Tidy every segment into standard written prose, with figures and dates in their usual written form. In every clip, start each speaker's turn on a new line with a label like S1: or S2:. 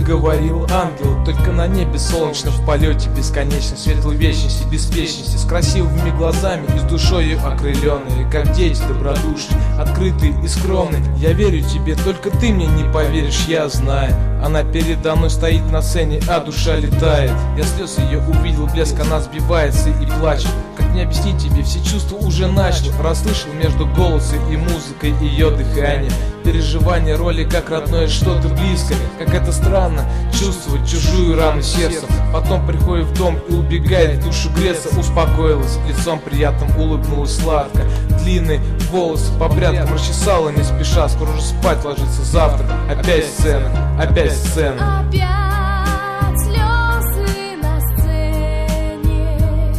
S1: говорил ангел, только на небе солнечно, в полете бесконечно, светлой вечности, беспечности, с красивыми глазами и с душою окрыленные, как дети добродушные, открытые и скромные. Я верю тебе, только ты мне не поверишь, я знаю. Она передо мной стоит на сцене, а душа летает. Я слез ее увидел, блеск, она сбивается и плачет. Как мне объяснить тебе, все чувства уже начал. Расслышал между голосом и музыкой ее дыхание. Переживание роли как родное что-то близкое. Как это странно, чувствовать чужую рану сердцем. Потом приходит в дом и убегает в душу греться. Успокоилась, лицом приятным улыбнулась сладко. Длинные волосы по прядкам расчесала не спеша. Скоро уже спать ложится завтра. Опять сцена, опять сцена.
S2: Опять слезы на сцене,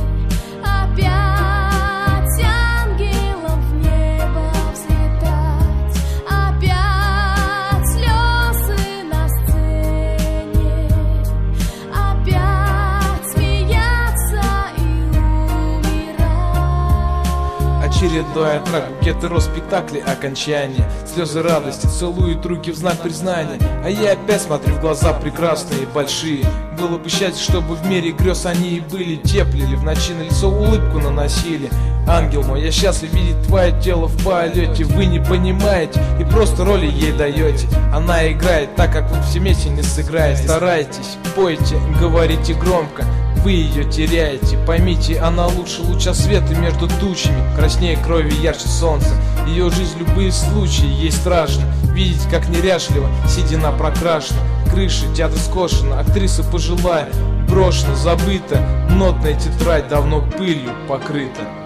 S2: опять ангелом в небо взлетать, опять слезы на сцене, опять смеяться и умирать.
S1: Очередной трак, букеты роз, спектакли, окончание. Слезы радости целуют руки в знак признания. А я опять смотрю в глаза прекрасные и большие. Было бы счастье, чтобы в мире грез они и были. Теплили, в ночи на лицо улыбку наносили. Ангел мой, я счастлив видеть твое тело в полете. Вы не понимаете и просто роли ей даете. Она играет так, как вы все вместе не сыграете. Старайтесь, пойте, говорите громко. Вы ее теряете, поймите, она лучше луча света между тучами. Краснее крови, ярче солнца. Ее жизнь, любые случаи, ей страшно видеть, как неряшливо седина прокрашена. Крыша, театр скошена, актриса пожилая, брошена, забыта. Нотная тетрадь давно пылью покрыта.